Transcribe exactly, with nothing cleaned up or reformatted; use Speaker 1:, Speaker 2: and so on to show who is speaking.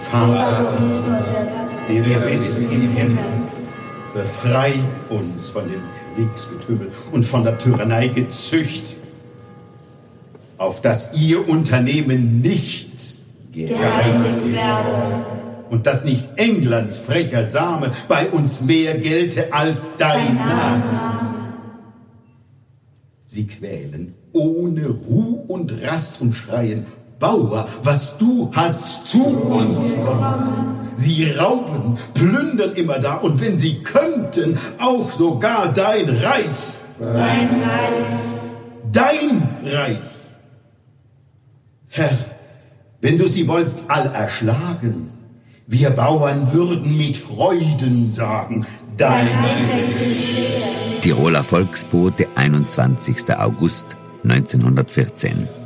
Speaker 1: Vater unser, der du bist im Himmel, befrei uns von dem Kriegsgetümmel und von der Tyrannei Gezücht, auf dass ihr Unternehmen nicht gereinigt werde und dass nicht Englands frecher Same bei uns mehr gelte als dein Name. Sie quälen ohne Ruh und Rast und schreien: Bauer, was du hast, zu uns kommen. Sie rauben, plündern immer da, und wenn sie könnten, auch sogar dein Reich. Dein Reich. Dein Reich. Herr, wenn du sie wollst all erschlagen, wir Bauern würden mit Freuden sagen: Dein Wille geschehe.
Speaker 2: Tiroler Volksbote, einundzwanzigster August neunzehnhundertvierzehn.